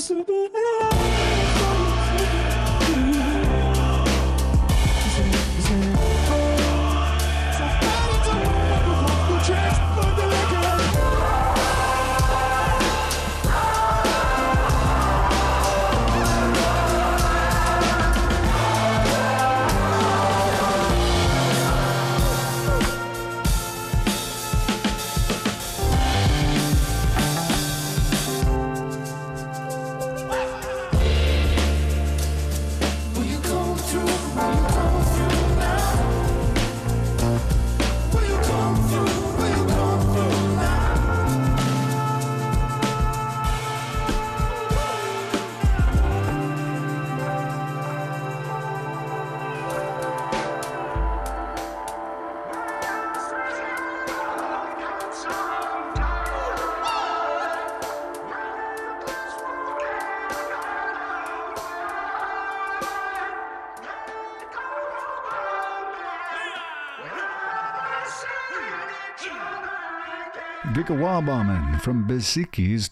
Giga Wabaman from Beziki's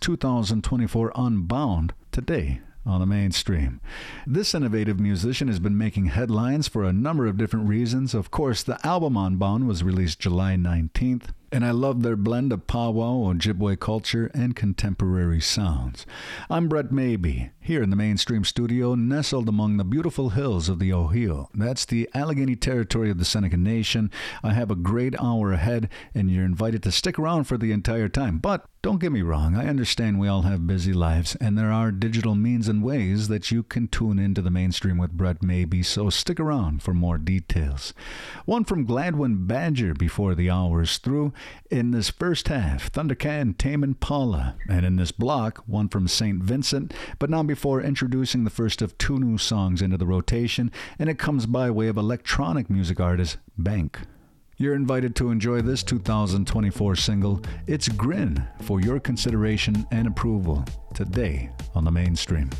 2024 Unbound, today on the mainstream. This innovative musician has been making headlines for a number of different reasons. Of course, the album Unbound was released July 19th, and I love their blend of powwow, Ojibwe culture, and contemporary sounds. I'm Brett Maybe, here in the mainstream studio, nestled among the beautiful hills of the Ohio. That's the Allegheny territory of the Seneca Nation. I have a great hour ahead, and you're invited to stick around for the entire time. But don't get me wrong, I understand we all have busy lives, and there are digital means and ways that you can tune into the mainstream with Brett Maybe, so stick around for more details. One from Gladwin Badger before the hour is through. In this first half, Thundercat and Tame Impala, and in this block, one from St. Vincent, but not before introducing the first of two new songs into the rotation, and it comes by way of electronic music artist Bank. You're invited to enjoy this 2024 single, It's Grin, for your consideration and approval, today on the mainstream.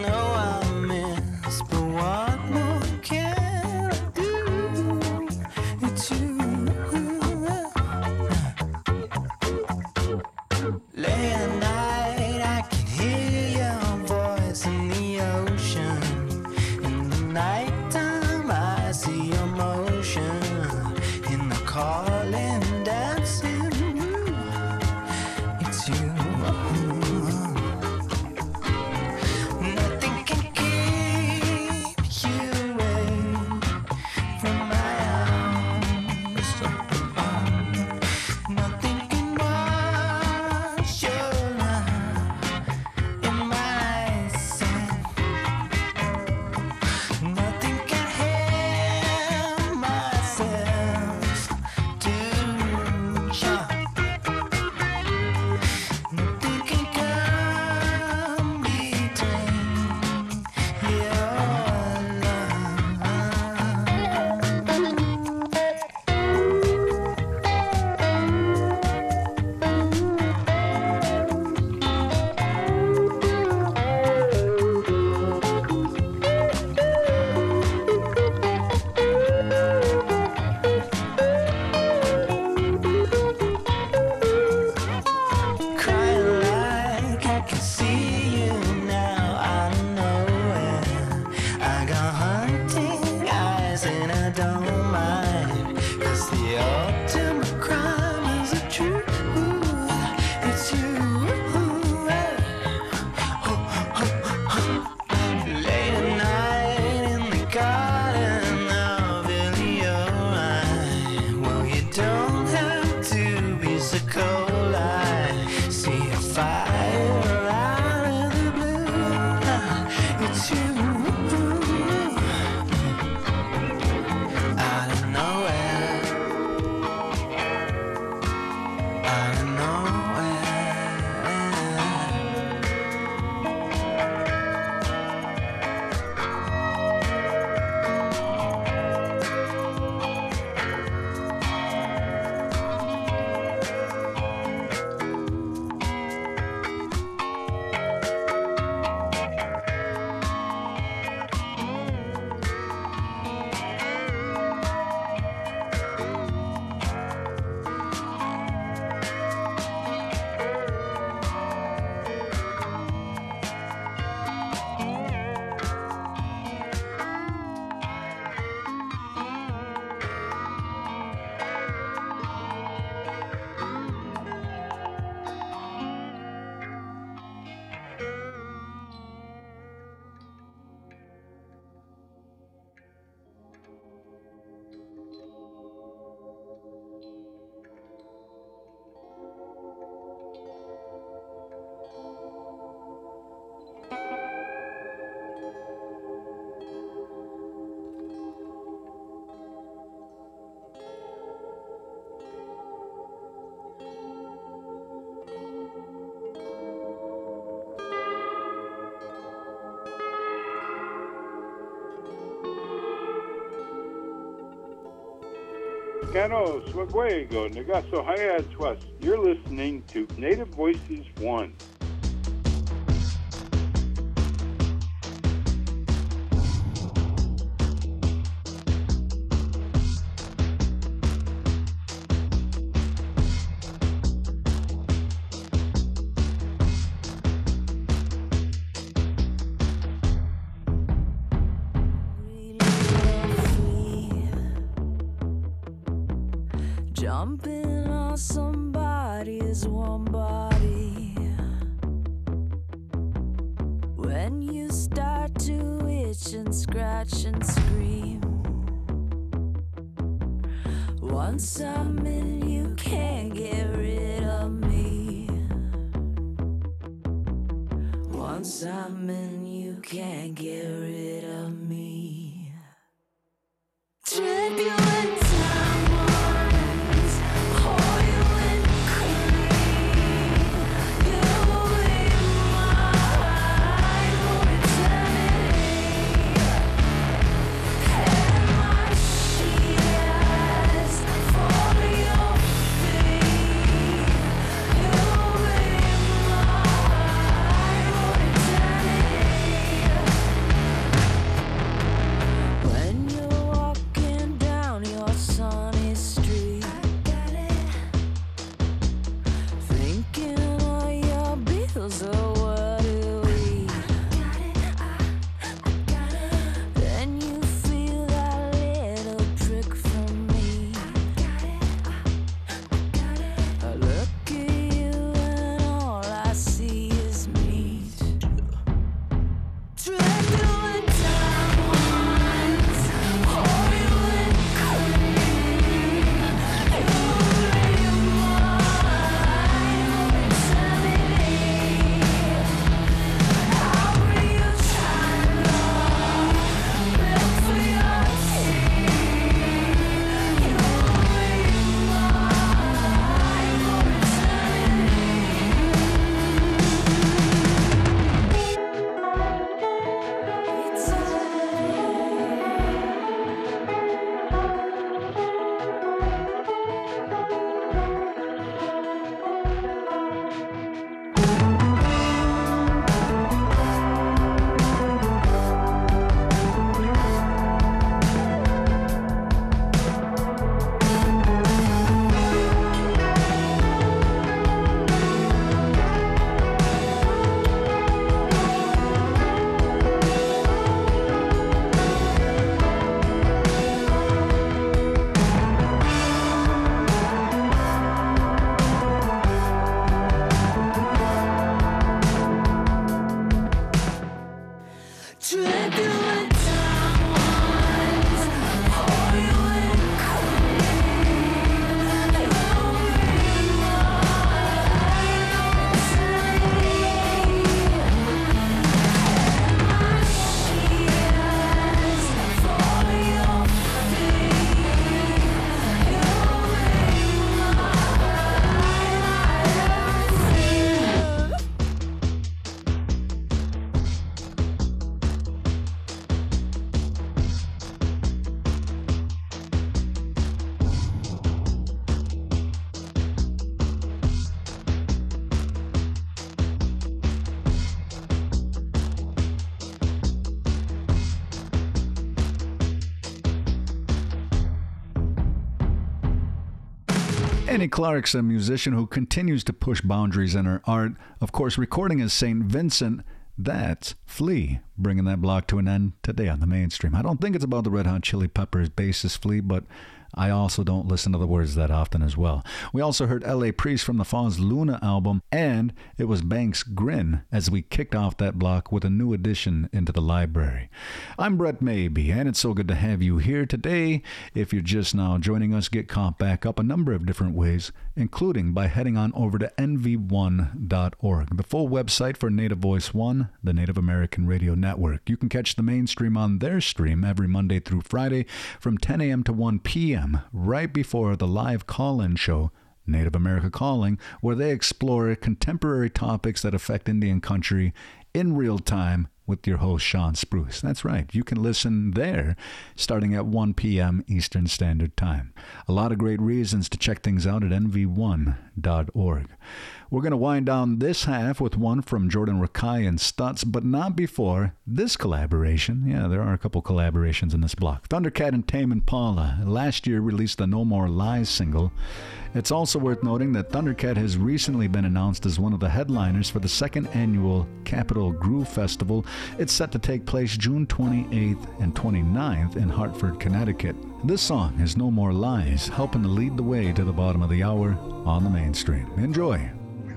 know I miss, but what more can I do? It's you. Late at night, I can hear your voice in the ocean. In the nighttime, I see your motion in the calling, dancing. It's you. Nothing can keep you away from my arms. Nothing can wash your love in my sight. Nothing can help myself to shout. Nothing can come between your love. Crying like I can see you now out of nowhere. I got hunting eyes and I don't mind, 'cause the ultimate crime is the truth. It's you. Late at night in the garden of Illinois. Well, you don't have to be so cold. I see a fire out of the blue. It's you. Out of nowhere. Out of nowhere. Cano, Swaguego, Negaso Hayaswas. You're listening to Native Voices 1. Jumping on somebody's warm body. When you start to itch and scratch and scream. Once I'm in, you can't get rid of me. Once I'm in, you can't get rid of me. Trip you in diamonds, pour you in cream. You'll be mine for eternity. And my sheets for your feet. You'll be mine for eternity. Turbulent times for you and Annie Clark's a musician who continues to push boundaries in her art. Of course, recording as St. Vincent. That's Flea, bringing that block to an end today on the mainstream. I don't think it's about the Red Hot Chili Peppers bassist Flea, but I also don't listen to the words that often as well. We also heard L.A. Priest from the Foz Luna album, and it was Banks' Grin as we kicked off that block with a new addition into the library. I'm Brett Maybe, and it's so good to have you here today. If you're just now joining us, get caught back up a number of different ways, including by heading on over to nv1.org, the full website for Native Voice One, the Native American Radio Network. You can catch the mainstream on their stream every Monday through Friday from 10 a.m. to 1 p.m., right before the live call-in show, Native America Calling, where they explore contemporary topics that affect Indian country in real time with your host, Sean Spruce. That's right. You can listen there starting at 1 p.m. Eastern Standard Time. A lot of great reasons to check things out at nv1.org. We're going to wind down this half with one from Jordan Rakai and Stutz, but not before this collaboration. Yeah, there are a couple collaborations in this block. Thundercat and Tame Impala last year released the No More Lies single. It's also worth noting that Thundercat has recently been announced as one of the headliners for the second annual Capitol Groove Festival. It's set to take place June 28th and 29th in Hartford, Connecticut. This song is No More Lies, helping to lead the way to the bottom of the hour on the mainstream. Enjoy.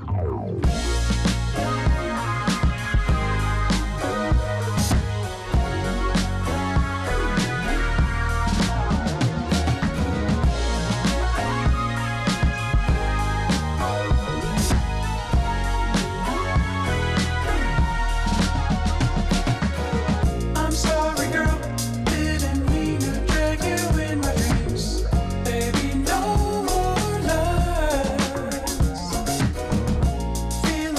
I'm sorry, girl. Didn't mean to drag you in my dreams. Baby, no more lies. Feel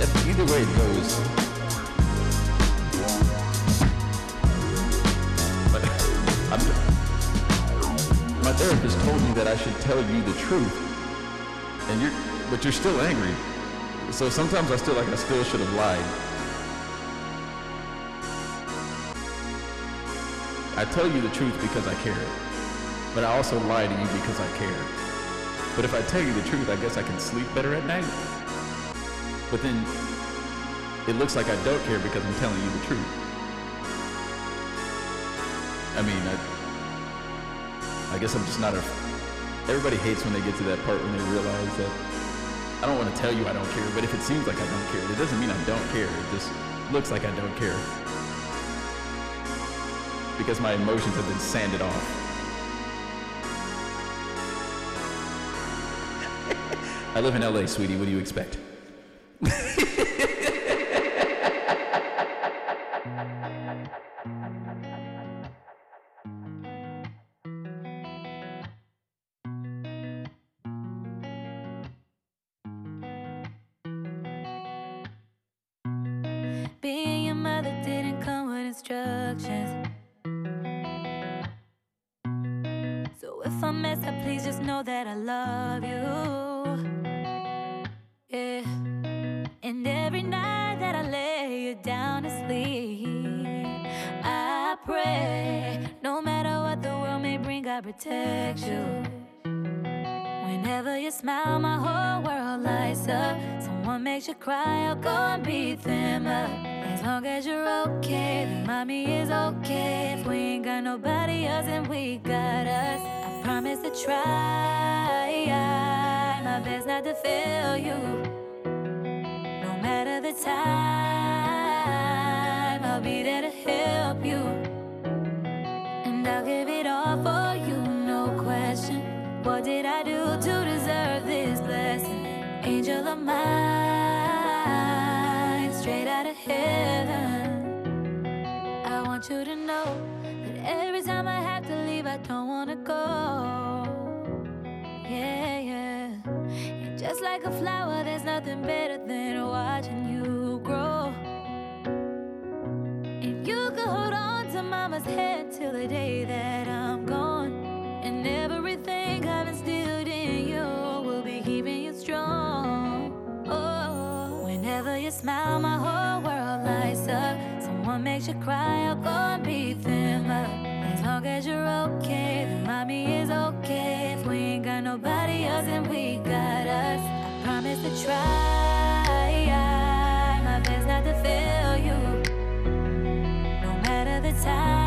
either way it goes. But my therapist told me that I should tell you the truth, but you're still angry. So sometimes I still should have lied. I tell you the truth because I care, but I also lie to you because I care. But if I tell you the truth, I guess I can sleep better at night. But then it looks like I don't care because I'm telling you the truth. I mean, I guess I'm just not everybody hates when they get to that part when they realize that I don't want to tell you I don't care, but if it seems like I don't care, it doesn't mean I don't care. It just looks like I don't care. Because my emotions have been sanded off. I live in LA, sweetie. What do you expect? Being your mother didn't come with instructions. So if I mess up, please just know that I love you. Yeah. And every night that I lay you down to sleep, I pray, no matter what the world may bring, God protect you. Whenever you smile, my whole world lights up. Someone makes you cry, I'll go and beat them up. As long as you're okay, then mommy is okay. If we ain't got nobody else, then we got us. I promise to try my best not to fail you. No matter the time, I'll be there to help you. And I'll give it all for you, no question. What did I do to deserve this blessing? Angel of mine, straight out of heaven. I want you to know that every time I have to leave, I don't wanna go. Yeah, yeah. And just like a flower, there's nothing better than watching you grow. If you could hold on to mama's hand till the day that I'm gone, and everything I've instilled in you will be keeping you strong. Oh, whenever you smile, my whole world lights up. Someone makes you cry, I'll go and beat them up. As long as you're okay, then mommy is okay. If we ain't got nobody else, then we got us. I promise to try my best not to fail you. No matter the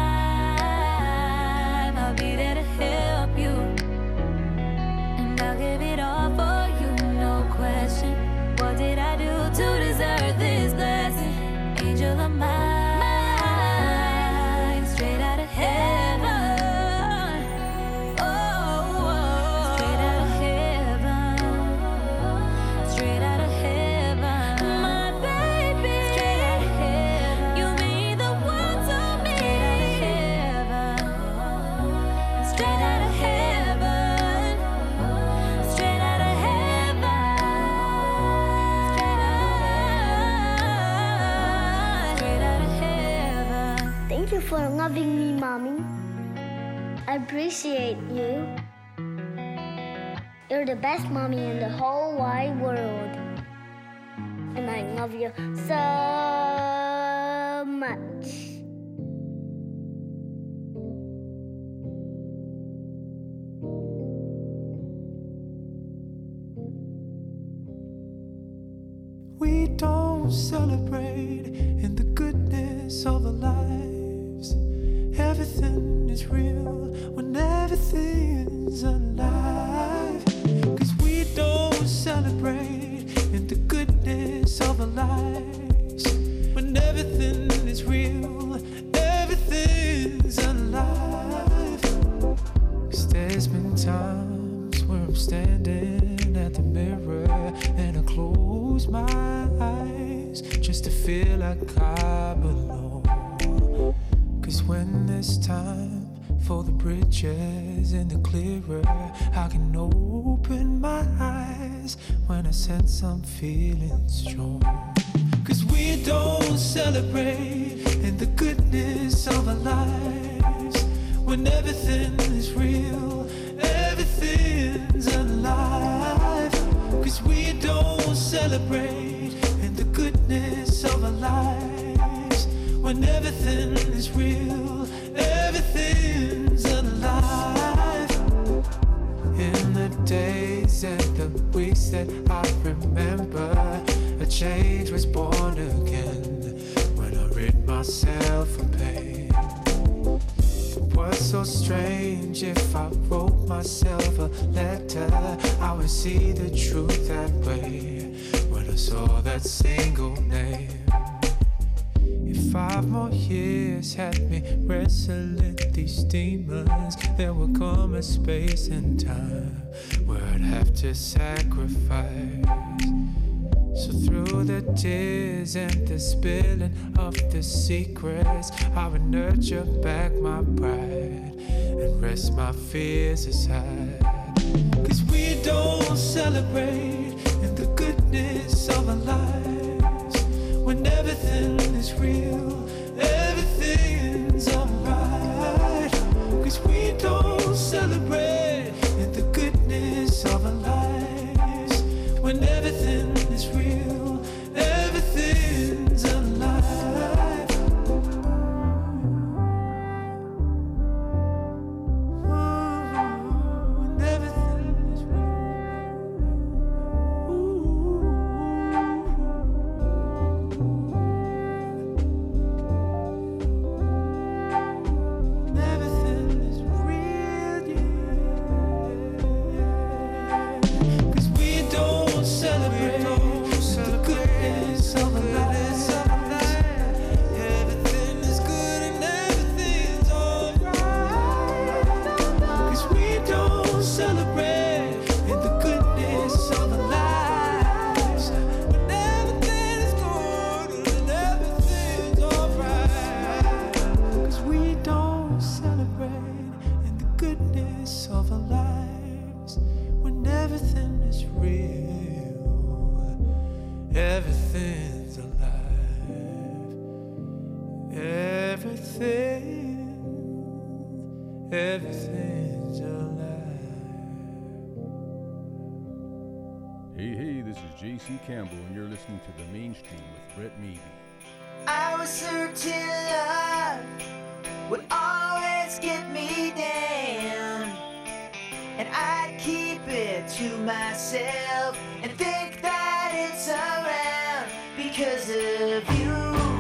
time, I'll be there to help you. And I'll give it all for you, no question. What did I do to deserve this blessing? Angel of mine, straight out of heaven. Oh, straight out of heaven. Straight out of heaven. My baby, straight out of heaven. You mean the world to me. Straight out of heaven. Straight out of heaven. Straight out of heaven. Thank you for loving me, Mommy. I appreciate you. You're the best mommy in the whole wide world. And I love you so much. We don't celebrate in the goodness of our lives. Everything is real when everything's alive. 'Cause we don't celebrate in the goodness of our lives. When everything is real, everything's alive. 'Cause there's been times where I'm standing at the mirror and I close my eyes just to feel like I belong. 'Cause when there's time for the bridges and the clearer, I can open my eyes eyes when I sense I'm feeling strong. 'Cause we don't celebrate in the goodness of our lives when everything is real, everything's alive. 'Cause we don't celebrate in the goodness of our lives when everything is real, everything's alive. In the days and the weeks that I remember, a change was born again when I rid myself of pain. It was so strange, if I wrote myself a letter, I would see the truth that way when I saw that single name. If 5 more years had me wrestling these demons, there would come a space and time where I'd have to sacrifice. So through the tears and the spilling of the secrets, I would nurture back my pride and rest my fears aside. 'Cause we don't celebrate in the goodness of our lives when everything is real, everything's alright. 'Cause we don't celebrate in the goodness of our lives when everything is real, everything's alive. When everything is everything's alive. Everything's alive. Hey, this is J.C. Campbell, and you're listening to The Mainstream with Brett Meady. I was certain love would always get me down, and I'd keep it to myself and think that it's around because of you.